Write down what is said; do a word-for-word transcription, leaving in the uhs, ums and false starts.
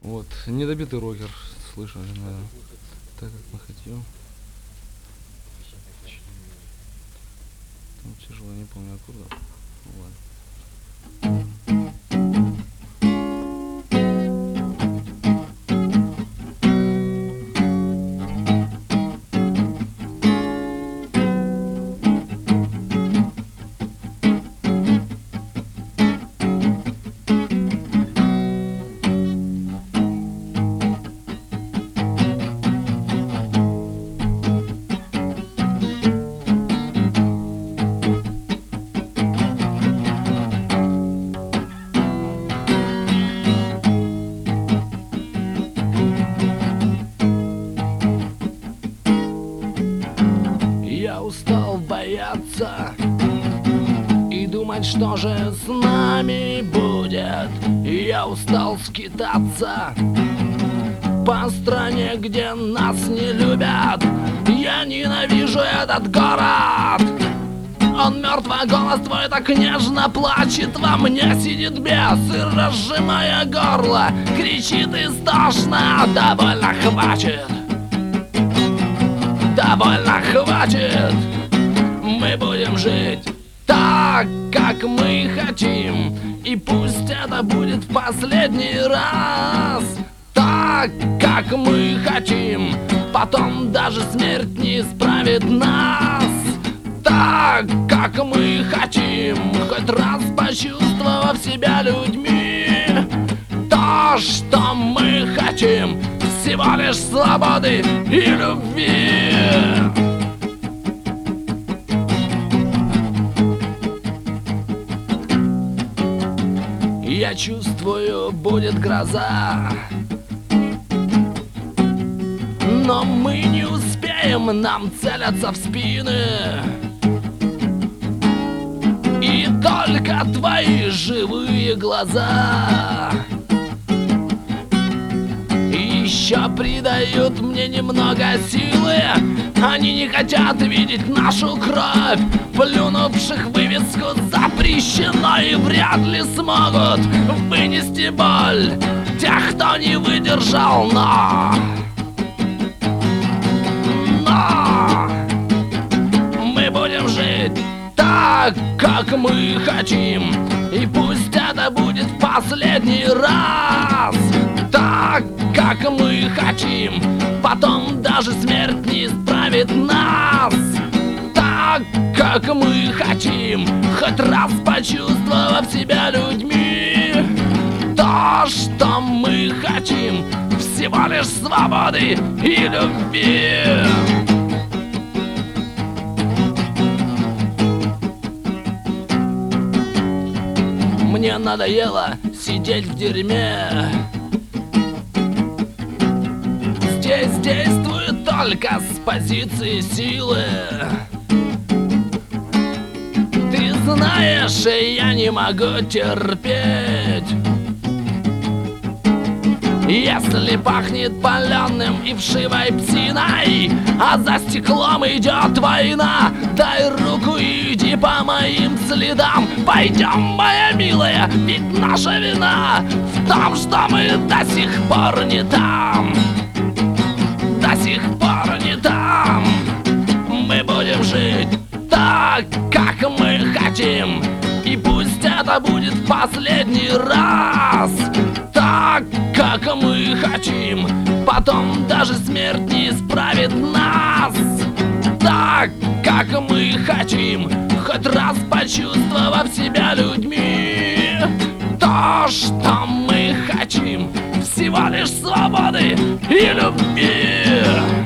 Вот, недобитый рокер, слышали, наверное. Так как мы хотим. Там тяжело, не помню аккорда. Ну, ладно. Я устал бояться и думать, что же с нами будет. Я устал скитаться по стране, где нас не любят. Я ненавижу этот город. Он мертвый, голос твой так нежно плачет. Во мне сидит бес и, разжимая горло, кричит истошно: довольно, хватит! Довольно, хватит! Мы будем жить так, как мы хотим, и пусть это будет в последний раз. Так, как мы хотим, потом даже смерть не исправит нас. Так, как мы хотим, хоть раз почувствовав себя людьми. То, что мы хотим, всего лишь свободы и любви. Я чувствую, будет гроза, но мы не успеем, нам целятся в спины. И только твои живые глаза еще придают мне немного силы. Они не хотят видеть нашу кровь, плюнувших вывеску запрещено, и вряд ли смогут вынести боль тех, кто не выдержал. Но, но мы будем жить так, как мы хотим, и пусть это будет в последний раз. Так, как мы хотим, потом даже смерть не исправит нас. Так, как мы хотим, хоть раз почувствовав себя людьми. То, что мы хотим, всего лишь свободы и любви. Мне надоело сидеть в дерьме. Здесь действует только с позиции силы. Ты знаешь, я не могу терпеть, если пахнет паленым и вшивой псиной, а за стеклом идет война. Дай руку и иди по моим следам. Пойдем, моя милая, ведь наша вина в том, что мы до сих пор не там. До сих пор не там. Мы будем жить так, как мы хотим, и пусть это будет в последний раз. Так, как мы хотим, потом даже смерть не исправит нас. Так, как мы хотим, хоть раз почувствовав себя людьми. То, что мы хотим, всего лишь свободы и любви.